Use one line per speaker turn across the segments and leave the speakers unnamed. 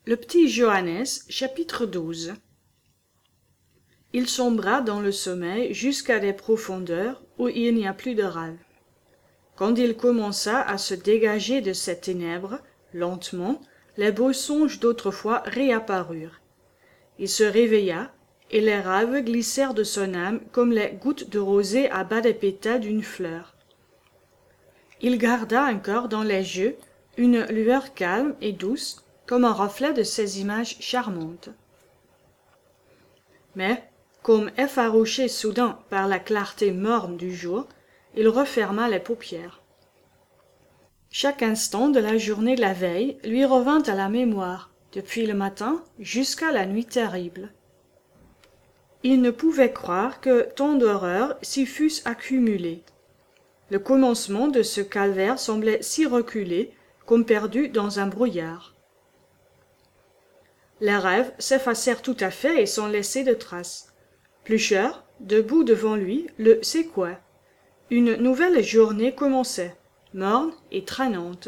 Le petit Johannes, chapitre 12. Il sombra dans le sommeil jusqu'à des profondeurs où il n'y a plus de rêve. Quand il commença à se dégager de ces ténèbres, lentement, les beaux songes d'autrefois réapparurent. Il se réveilla, et les rêves glissèrent de son âme comme les gouttes de rosée à bas des pétales d'une fleur. Il garda encore dans les yeux une lueur calme et douce, comme un reflet de ces images charmantes. Mais, comme effarouché soudain par la clarté morne du jour, il referma les paupières. Chaque instant de la journée de la veille lui revint à la mémoire, depuis le matin jusqu'à la nuit terrible. Il ne pouvait croire que tant d'horreurs s'y fussent accumulées. Le commencement de ce calvaire semblait si reculé, comme perdu dans un brouillard. Les rêves s'effacèrent tout à fait et sans laisser de traces. Blücher, debout devant lui, le secouait. Une nouvelle journée commençait, morne et traînante.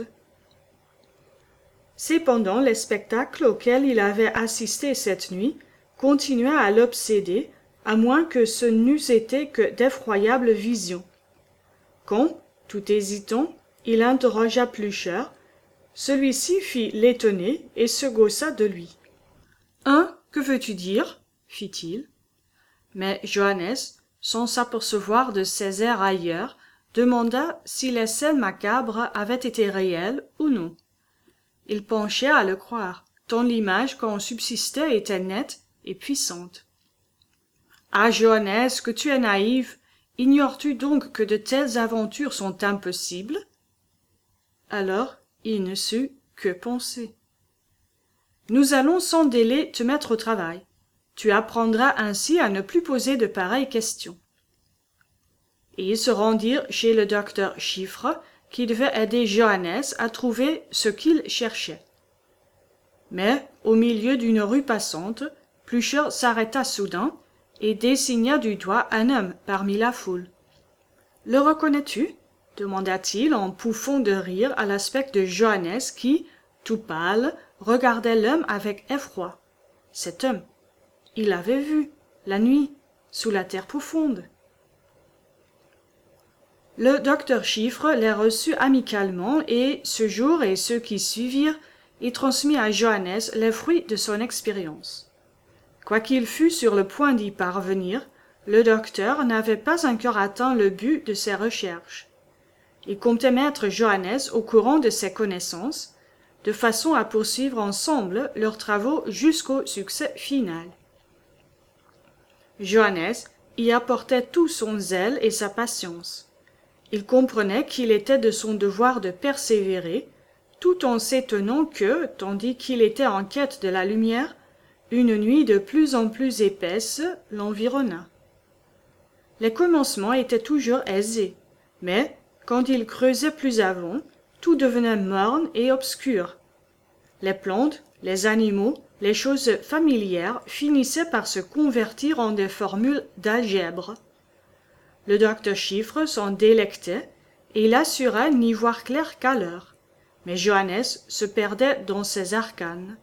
Cependant, les spectacles auxquels il avait assisté cette nuit continuaient à l'obséder, à moins que ce n'eussent été que d'effroyables visions. Quand, tout hésitant, il interrogea Blücher, celui-ci fit l'étonné et se gaussa de lui. « Hein, que veux-tu dire ?» fit-il. Mais Johannes, sans s'apercevoir de ses airs ailleurs, demanda si les scènes macabres avaient été réelles ou non. Il penchait à le croire, tant l'image qu'en subsistait était nette et puissante. « Ah, Johannes, que tu es naïf! Ignores-tu donc que de telles aventures sont impossibles ?» Alors il ne sut que penser. « Nous allons sans délai te mettre au travail. Tu apprendras ainsi à ne plus poser de pareilles questions. » Et ils se rendirent chez le docteur Chiffre, qui devait aider Johannes à trouver ce qu'il cherchait. Mais, au milieu d'une rue passante, Blücher s'arrêta soudain et désigna du doigt un homme parmi la foule. « Le reconnais-tu » demanda-t-il en pouffant de rire à l'aspect de Johannes qui, tout pâle, regardait l'homme avec effroi. Cet homme, il l'avait vu, la nuit, sous la terre profonde. Le docteur Chiffre les reçut amicalement et, ce jour et ceux qui suivirent, il transmit à Johannes les fruits de son expérience. Quoiqu'il fût sur le point d'y parvenir, le docteur n'avait pas encore atteint le but de ses recherches. Il comptait mettre Johannes au courant de ses connaissances, de façon à poursuivre ensemble leurs travaux jusqu'au succès final. Johannes y apportait tout son zèle et sa patience. Il comprenait qu'il était de son devoir de persévérer, tout en s'étonnant que, tandis qu'il était en quête de la lumière, une nuit de plus en plus épaisse l'environna. Les commencements étaient toujours aisés, mais, quand il creusait plus avant, tout devenait morne et obscur. Les plantes, les animaux, les choses familières finissaient par se convertir en des formules d'algèbre. Le docteur Chiffre s'en délectait, et il assura n'y voir clair qu'alors, mais Johannes se perdait dans ses arcanes.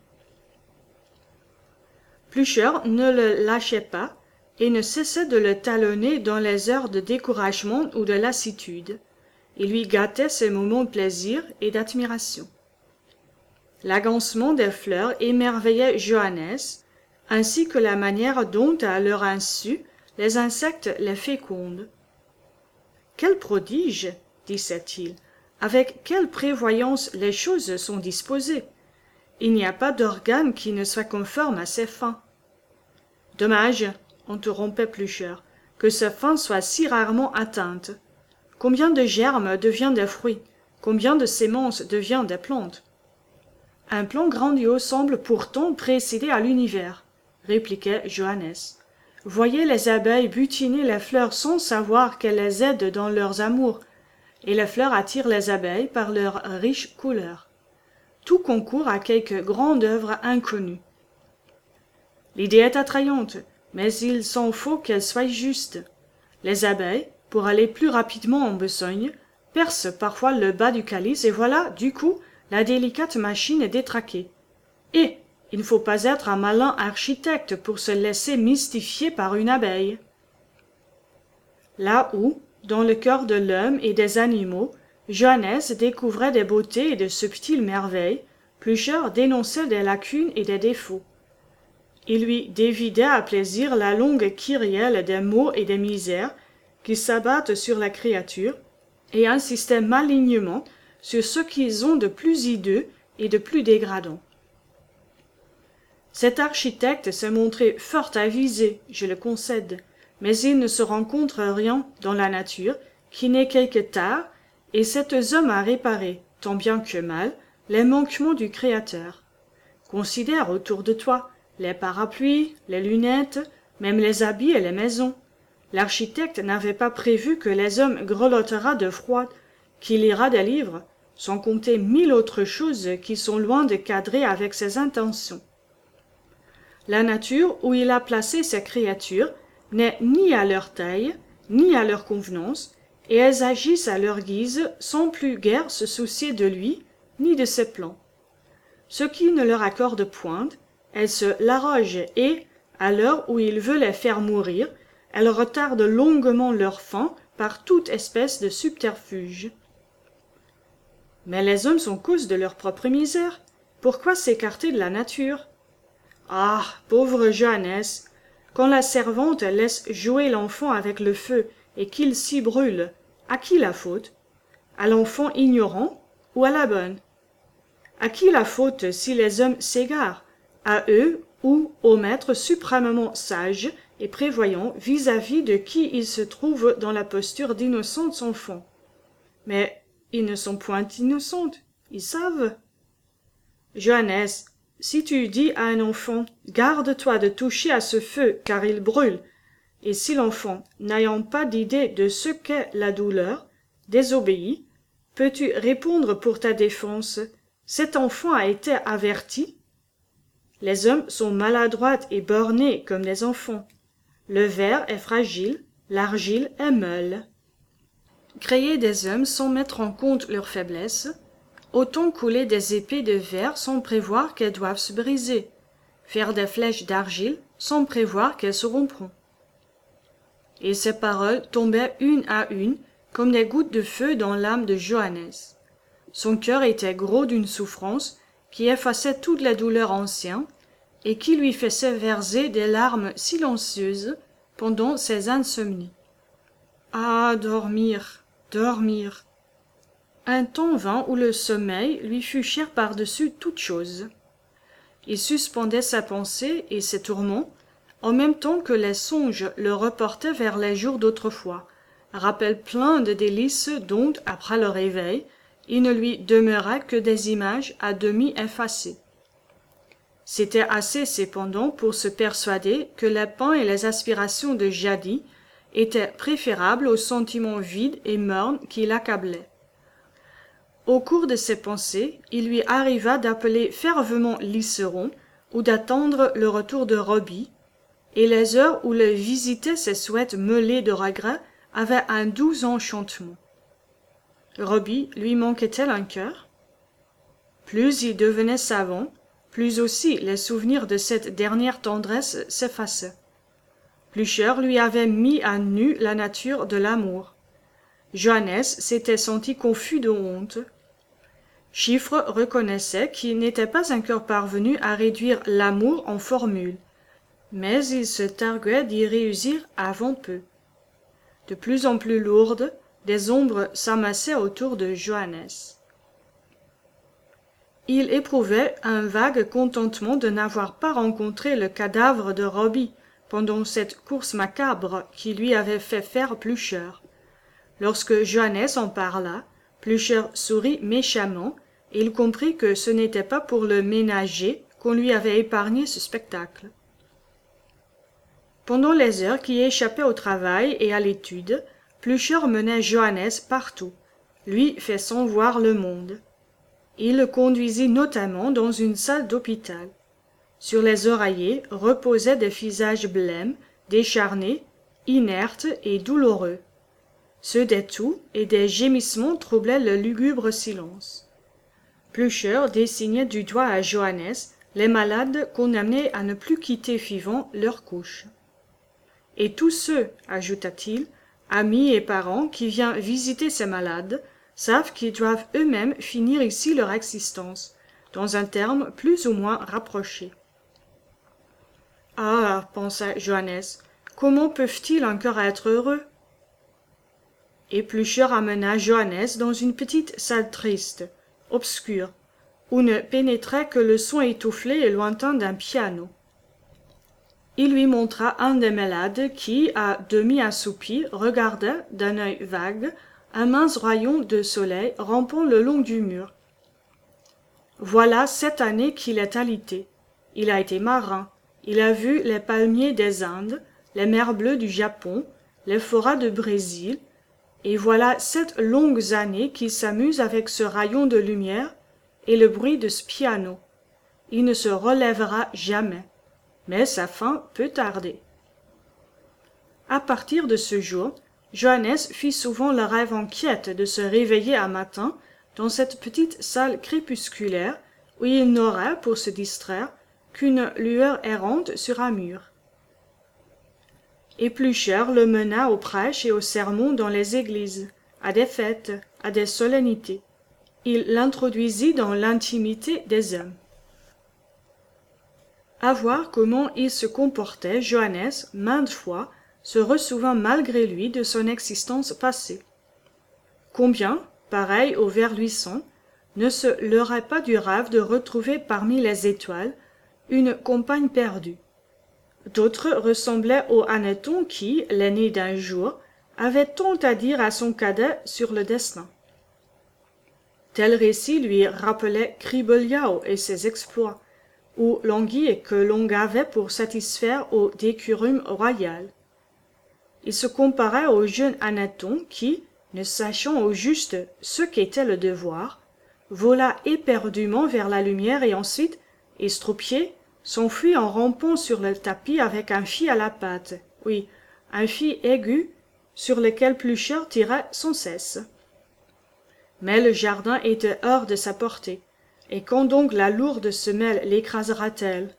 Blücher ne le lâchait pas, et ne cessait de le talonner dans les heures de découragement ou de lassitude. Il lui gâtait ses moments de plaisir et d'admiration. L'agancement des fleurs émerveillait Johannes, ainsi que la manière dont, à leur insu, les insectes les fécondent. « Quel prodige !» disait-il. « Avec quelle prévoyance les choses sont disposées! Il n'y a pas d'organe qui ne soit conforme à ses fins. » « Dommage, » interrompait Blücher, « que ces fins soient si rarement atteintes. Combien de germes deviennent des fruits, combien de sémences deviennent des plantes ?»« Un plan grandiose semble pourtant précéder à l'univers, » répliquait Johannes. « Voyez les abeilles butiner les fleurs sans savoir qu'elles les aident dans leurs amours, et les fleurs attirent les abeilles par leurs riches couleurs. Tout concourt à quelque grande œuvre inconnue. L'idée est attrayante, mais il s'en faut qu'elle soit juste. Les abeilles, pour aller plus rapidement en besogne, percent parfois le bas du calice et voilà, du coup, la délicate machine est détraquée. Et, Il ne faut pas être un malin architecte pour se laisser mystifier par une abeille. Là où, dans le cœur de l'homme et des animaux, Johannes découvrait des beautés et de subtiles merveilles, Blücher dénonçait des lacunes et des défauts. Il lui dévidait à plaisir la longue kyrielle des maux et des misères qui s'abattent sur la créature, et insistait malignement sur ce qu'ils ont de plus hideux et de plus dégradant. Cet architecte s'est montré fort avisé, je le concède, mais il ne se rencontre rien dans la nature qui n'ait quelque tard, et cet homme a réparé, tant bien que mal, les manquements du Créateur. Considère autour de toi les parapluies, les lunettes, même les habits et les maisons. L'architecte n'avait pas prévu que les hommes grelottera de froid, qu'il lira des livres, sans compter 1000 autres choses qui sont loin de cadrer avec ses intentions. La nature où il a placé ses créatures n'est ni à leur taille, ni à leur convenance, et elles agissent à leur guise sans plus guère se soucier de lui, ni de ses plans. Ce qui ne leur accorde point, elles se l'arrogent et, à l'heure où il veut les faire mourir, elles retardent longuement leur fin par toute espèce de subterfuge. Mais les hommes sont cause de leur propre misère. Pourquoi s'écarter de la nature? Ah, pauvre Johannes, quand la servante laisse jouer l'enfant avec le feu et qu'il s'y brûle, à qui la faute? À l'enfant ignorant ou à la bonne? À qui la faute si les hommes s'égarent? À eux ou au maître suprêmement sage et prévoyant vis-à-vis de qui ils se trouvent dans la posture d'innocents enfants? Mais ils ne sont point innocents, ils savent. Johannes, si tu dis à un enfant « Garde-toi de toucher à ce feu, car il brûle », et si l'enfant, n'ayant pas d'idée de ce qu'est la douleur, désobéit, peux-tu répondre pour ta défense « Cet enfant a été averti ». Les hommes sont maladroits et bornés comme les enfants. Le verre est fragile, l'argile est molle. Créer des hommes sans mettre en compte leurs faiblesses, autant couler des épées de verre sans prévoir qu'elles doivent se briser, faire des flèches d'argile sans prévoir qu'elles se rompront. Et ces paroles tombaient une à une comme des gouttes de feu dans l'âme de Johannes. Son cœur était gros d'une souffrance qui effaçait toutes les douleurs anciennes et qui lui faisait verser des larmes silencieuses pendant ses insomnies. Ah, dormir, dormir! Un temps vint où le sommeil lui fut cher par-dessus toute chose. Il suspendait sa pensée et ses tourments, en même temps que les songes le reportaient vers les jours d'autrefois, rappel plein de délices dont, après le réveil, il ne lui demeurait que des images à demi effacées. C'était assez cependant pour se persuader que les pains et les aspirations de jadis étaient préférables aux sentiments vides et mornes qui l'accablaient. Au cours de ses pensées, il lui arriva d'appeler fervement Liseron ou d'attendre le retour de Robbie, et les heures où le visitaient ses souhaits mêlés de regrets avaient un doux enchantement. Robbie lui manquait-elle un cœur? Plus il devenait savant, plus aussi les souvenirs de cette dernière tendresse s'effaçaient. Blücher lui avait mis à nu la nature de l'amour. Johannes s'était senti confus de honte. Chiffre reconnaissait qu'il n'était pas encore parvenu à réduire l'amour en formule, mais il se targuait d'y réussir avant peu. De plus en plus lourdes, des ombres s'amassaient autour de Johannes. Il éprouvait un vague contentement de n'avoir pas rencontré le cadavre de Robbie pendant cette course macabre qui lui avait fait faire Blücher. Lorsque Johannes en parla, Blücher sourit méchamment, et il comprit que ce n'était pas pour le ménager qu'on lui avait épargné ce spectacle. Pendant les heures qui échappaient au travail et à l'étude, Blücher menait Johannes partout, lui faisant voir le monde. Il le conduisit notamment dans une salle d'hôpital. Sur les oreillers reposaient des visages blêmes, décharnés, inertes et douloureux. Ceux des toux et des gémissements troublaient le lugubre silence. Blücher désignait du doigt à Johannes les malades condamnés à ne plus quitter vivants leur couche. Et tous ceux, ajouta-t-il, amis et parents qui viennent visiter ces malades, savent qu'ils doivent eux-mêmes finir ici leur existence, dans un terme plus ou moins rapproché. Ah, pensa Johannes, comment peuvent-ils encore être heureux? Éplucheur amena Johannes dans une petite salle triste, obscure, où ne pénétrait que le son étouffé et lointain d'un piano. Il lui montra un des malades qui, à demi assoupi, regardait, d'un œil vague, un mince rayon de soleil rampant le long du mur. Voilà 7 années qu'il est alité. Il a été marin. Il a vu les palmiers des Indes, les mers bleues du Japon, les forêts du Brésil, et voilà 7 longues années qu'il s'amuse avec ce rayon de lumière et le bruit de ce piano. Il ne se relèvera jamais, mais sa fin peut tarder. À partir de ce jour, Johannes fit souvent le rêve inquiet de se réveiller un matin dans cette petite salle crépusculaire où il n'aurait, pour se distraire, qu'une lueur errante sur un mur. Éplucheur le mena aux prêches et aux sermons dans les églises, à des fêtes, à des solennités. Il l'introduisit dans l'intimité des hommes. À voir comment il se comportait, Johannes, maintes fois, se ressouvint malgré lui de son existence passée. Combien, pareil au ver luisant, ne se leurrait pas du rêve de retrouver parmi les étoiles une compagne perdue. D'autres ressemblaient au Hanneton qui, l'aîné d'un jour, avait tant à dire à son cadet sur le destin. Tel récit lui rappelait Kribeliau et ses exploits, ou l'anguille que l'on gavait pour satisfaire au décorum royal. Il se comparait au jeune Hanneton qui, ne sachant au juste ce qu'était le devoir, vola éperdument vers la lumière et ensuite, estropié, s'enfuit en rampant sur le tapis avec un fil à la patte, oui, un fil aigu sur lequel Plucheur tirait sans cesse. Mais le jardin était hors de sa portée, et quand donc la lourde semelle l'écrasera-t-elle?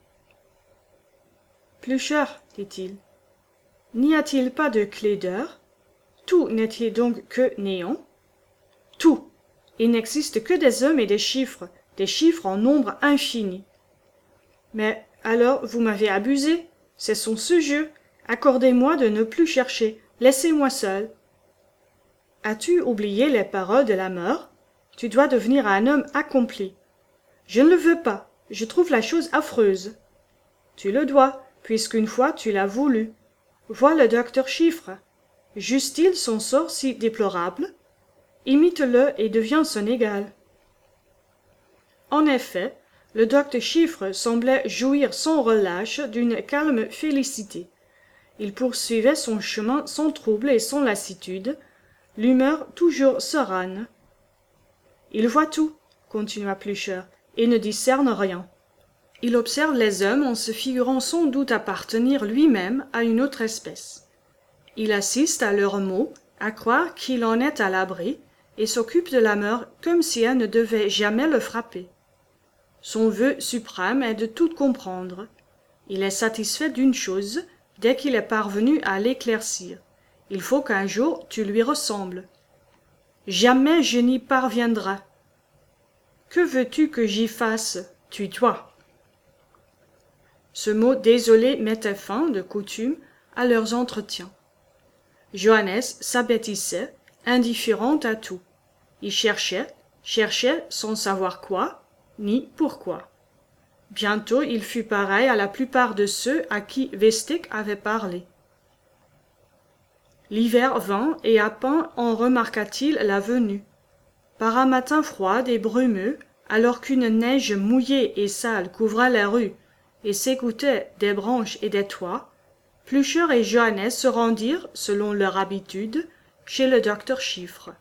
Plucheur, dit-il, n'y a-t-il pas de clé d'heure? Tout n'est-il donc que néant? Tout. Il n'existe que des hommes et des chiffres en nombre infini. Mais alors vous m'avez abusé, c'est son ce jeu. Accordez-moi de ne plus chercher, laissez-moi seul. As-tu oublié les paroles de la mort? Tu dois devenir un homme accompli. Je ne le veux pas, je trouve la chose affreuse. Tu le dois, puisqu'une fois tu l'as voulu. Vois le docteur Chiffre. Juge-t-il son sort si déplorable? Imite-le et deviens son égal. En effet, le docteur Chiffre semblait jouir sans relâche d'une calme félicité. Il poursuivait son chemin sans trouble et sans lassitude, l'humeur toujours sereine. Il voit tout, continua Plucheur, et ne discerne rien. Il observe les hommes en se figurant sans doute appartenir lui-même à une autre espèce. Il assiste à leurs mots, à croire qu'il en est à l'abri, et s'occupe de la mort comme si elle ne devait jamais le frapper. Son vœu suprême est de tout comprendre. Il est satisfait d'une chose, dès qu'il est parvenu à l'éclaircir. Il faut qu'un jour tu lui ressembles. Jamais je n'y parviendrai. Que veux-tu que j'y fasse? Tue-toi. Ce mot désolé mettait fin, de coutume, à leurs entretiens. Johannes s'abêtissait, indifférent à tout. Il cherchait sans savoir quoi, ni pourquoi. Bientôt il fut pareil à la plupart de ceux à qui Vestick avait parlé. L'hiver vint, et à peine en remarqua-t-il la venue. Par un matin froid et brumeux, alors qu'une neige mouillée et sale couvrait les rues et s'égouttait des branches et des toits, Plucheur et Johannes se rendirent, selon leur habitude, chez le docteur Chiffre.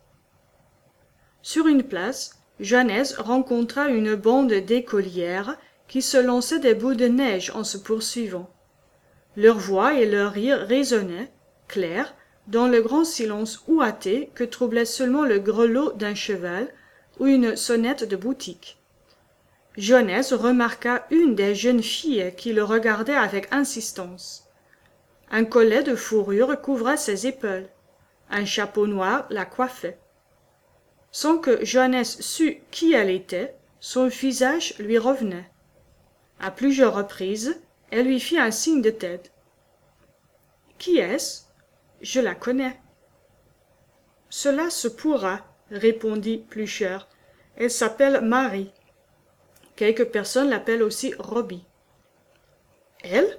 Sur une place, Johannes rencontra une bande d'écolières qui se lançaient des bouts de neige en se poursuivant. Leurs voix et leurs rires résonnaient, clairs, dans le grand silence ouaté que troublait seulement le grelot d'un cheval ou une sonnette de boutique. Johannes remarqua une des jeunes filles qui le regardait avec insistance. Un collet de fourrure couvrait ses épaules. Un chapeau noir la coiffait. Sans que Johannes sût qui elle était, son visage lui revenait. À plusieurs reprises, elle lui fit un signe de tête. « Qui est-ce ? Je la connais. »« Cela se pourra, répondit Blücher. Elle s'appelle Marie. Quelques personnes l'appellent aussi Robbie. »« Elle ?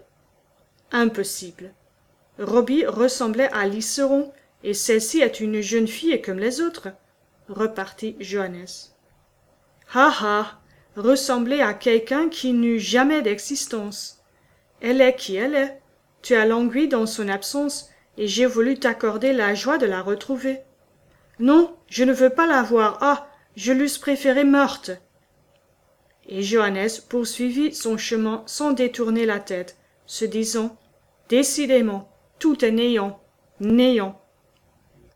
Impossible. Robbie ressemblait à Liseron, et celle-ci est une jeune fille comme les autres, repartit Johannes. Ha ha, ressembler à quelqu'un qui n'eut jamais d'existence. Elle est qui elle est. Tu as langui dans son absence, et j'ai voulu t'accorder la joie de la retrouver. Non, je ne veux pas la voir. Ah, je l'eusse préférée morte. Et Johannes poursuivit son chemin sans détourner la tête, se disant: Décidément, tout est néant, néant.